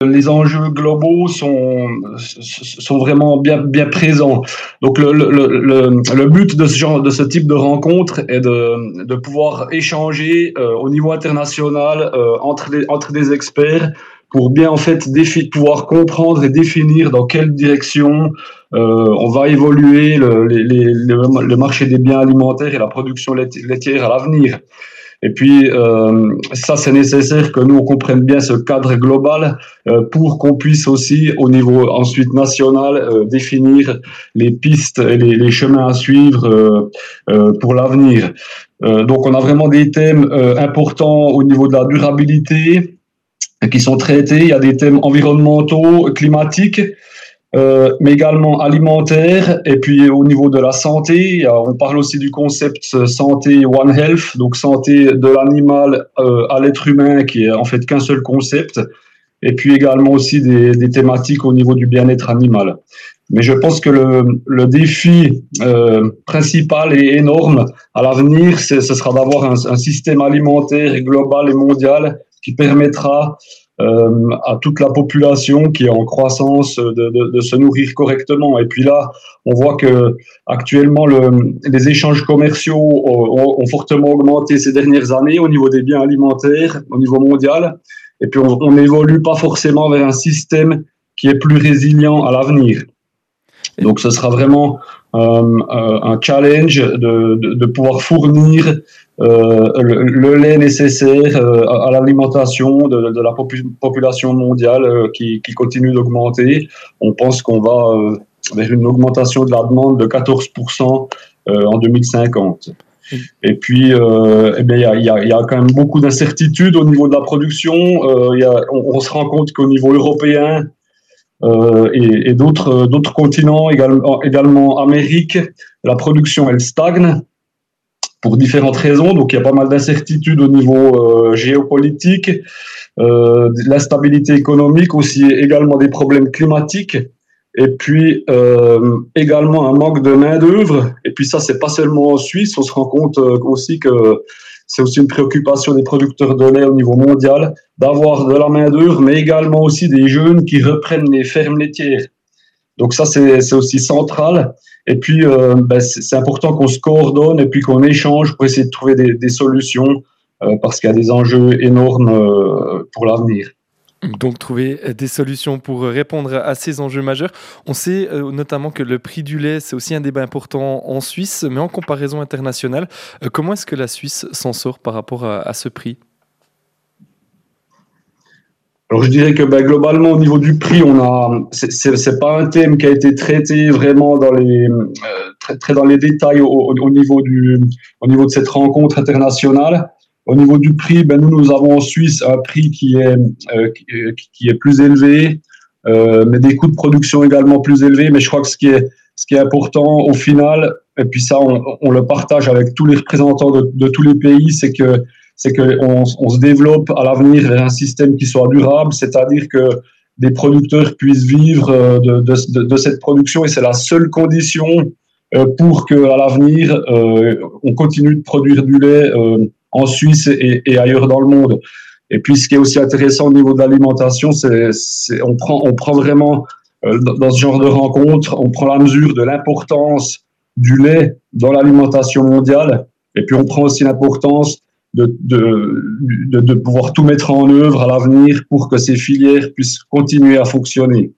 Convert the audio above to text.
les enjeux globaux sont vraiment bien présents. Donc le but de ce type de rencontre est de pouvoir échanger au niveau international entre des experts pour bien en fait pouvoir comprendre et définir dans quelle direction on va évoluer le marché des biens alimentaires et la production laitière à l'avenir. Et puis, ça, c'est nécessaire que nous, on comprenne bien ce cadre global pour qu'on puisse aussi, au niveau ensuite national, définir les pistes et les chemins à suivre pour l'avenir. Donc, on a vraiment des thèmes importants au niveau de la durabilité qui sont traités. Il y a des thèmes environnementaux, climatiques, mais également alimentaire. Et puis au niveau de la santé, on parle aussi du concept santé One Health, donc santé de l'animal à l'être humain, qui est en fait qu'un seul concept. Et puis également aussi des thématiques au niveau du bien-être animal. Mais je pense que le défi principal et énorme à l'avenir, ce sera d'avoir un système alimentaire global et mondial qui permettra à toute la population qui est en croissance de se nourrir correctement. Et puis là, on voit que actuellement les échanges commerciaux ont fortement augmenté ces dernières années au niveau des biens alimentaires, au niveau mondial. Et puis on n'évolue pas forcément vers un système qui est plus résilient à l'avenir. Donc ce sera vraiment un challenge de pouvoir fournir le lait nécessaire à l'alimentation de la population mondiale qui continue d'augmenter. On pense qu'on va vers une augmentation de la demande de 14% en 2050. Et puis, il y a quand même beaucoup d'incertitudes au niveau de la production. On se rend compte qu'au niveau européen, et d'autres continents, également Amérique, la production, elle stagne pour différentes raisons. Donc, il y a pas mal d'incertitudes au niveau géopolitique, de l'instabilité économique, aussi également des problèmes climatiques, et puis également un manque de main-d'œuvre. Et puis ça, c'est pas seulement en Suisse, on se rend compte aussi que c'est aussi une préoccupation des producteurs de lait au niveau mondial d'avoir de la main-d'œuvre, mais également aussi des jeunes qui reprennent les fermes laitières. Donc ça, c'est aussi central. Et puis, c'est important qu'on se coordonne et puis qu'on échange pour essayer de trouver des solutions parce qu'il y a des enjeux énormes pour l'avenir. Donc trouver des solutions pour répondre à ces enjeux majeurs. On sait notamment que le prix du lait, c'est aussi un débat important en Suisse, mais en comparaison internationale, comment est-ce que la Suisse s'en sort par rapport à ce prix ? Alors je dirais que globalement au niveau du prix, c'est pas un thème qui a été traité vraiment dans très dans les détails au niveau de cette rencontre internationale. Au niveau du prix, nous avons en Suisse un prix qui est plus élevé, mais des coûts de production également plus élevés. Mais je crois que ce qui est important au final, et puis ça on le partage avec tous les représentants de tous les pays, c'est que on se développe à l'avenir vers un système qui soit durable, c'est-à-dire que des producteurs puissent vivre de cette production, et c'est la seule condition pour qu'à l'avenir on continue de produire du lait en Suisse et ailleurs dans le monde. Et puis ce qui est aussi intéressant au niveau de l'alimentation, c'est on prend vraiment dans ce genre de rencontre, on prend la mesure de l'importance du lait dans l'alimentation mondiale, et puis on prend aussi l'importance de pouvoir tout mettre en œuvre à l'avenir pour que ces filières puissent continuer à fonctionner.